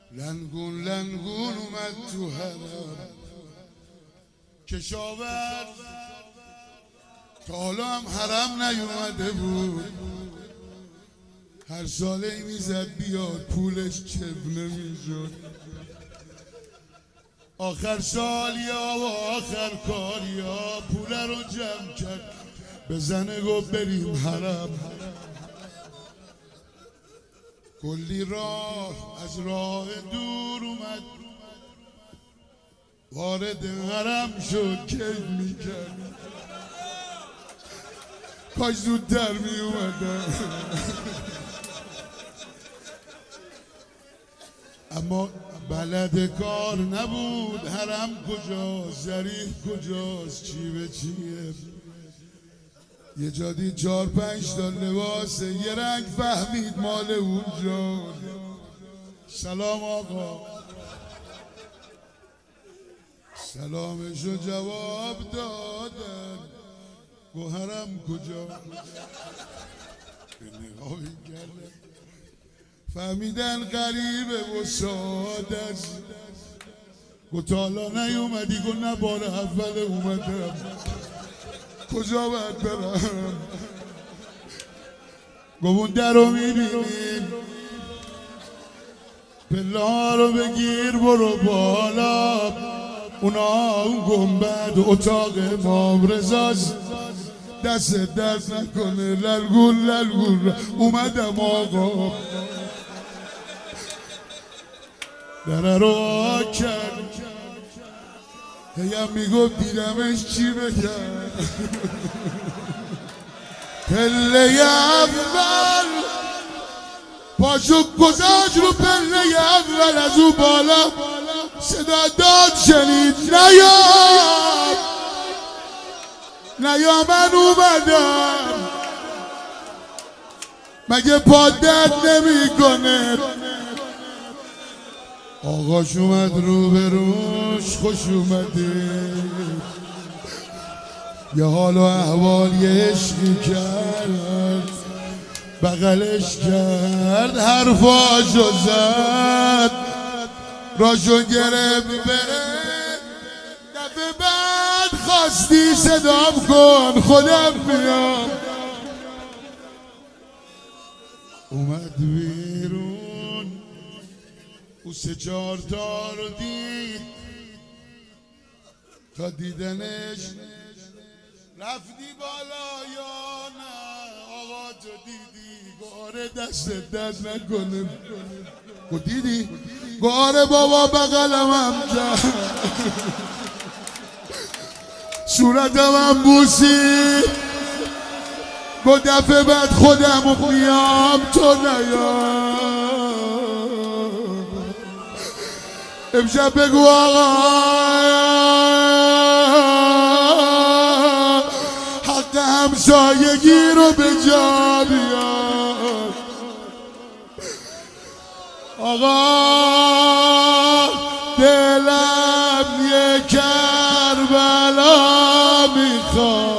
لنگون لنگون اومد تو حرم کشاورز تا حالا هم حرم نیومده بود. هر ساله میزد بیاد پولش چفنه میشد. آخر سال یا و آخر کار یا پول رو جمع کرد به زنه گفت بریم حرم. کلی راه از راه دور اومد وارد حرم شد کیف میکرد کاش زودتر میومدن. اما بلد کار نبود. حرم کجاست، ظریف کجاست، چی به چیه. یه جا دید 4-5 تا لباسه یه رنگ فهمید مال اونجا. سلام آقا. سلامشو جواب دادن. گو حرم کجا. نگاهی کردن فهمیدن غریبه و ساده است. گو تا حالا نیومدی؟ گو نه بار اول اومدم. کجا باید برم؟ گو اون در رو میبینیم پله ها رو بگیر برو بالا. اونا اون گنبد اتاق امام رضاست. دست درد نکنه للگول للگول اومدم آقا. دره رو آه کرد هیم میگفت دیدمش چی بگم. پله اول پاشو گذاشت رو پله اول. از او بالا صدا داد شنید نیا من اومدم. مگه پا درد نمی کنه؟ آقاش اومد رو به روش خوش اومده. یه حال و احوال یه عشقی کرد بغلش کرد حرفاشو زد راشو گرفت بره. دفعه بعد خواستی صدام کن خودم میام. اومد بیرون او 3-4 تا رو دید. تا دیدنش رفتی بالا یا نه؟ آقا تو دیدی؟ گاره دست درد نکنه. گو دیدی؟ گاره بابا بغلم هم جا صورتم هم بوسی. گو دفعه بعد خودم میام تو نیا. امشب بگو آقا حق همسایگی رو به جا بیار. آقا دلم یه کربلا میخواد.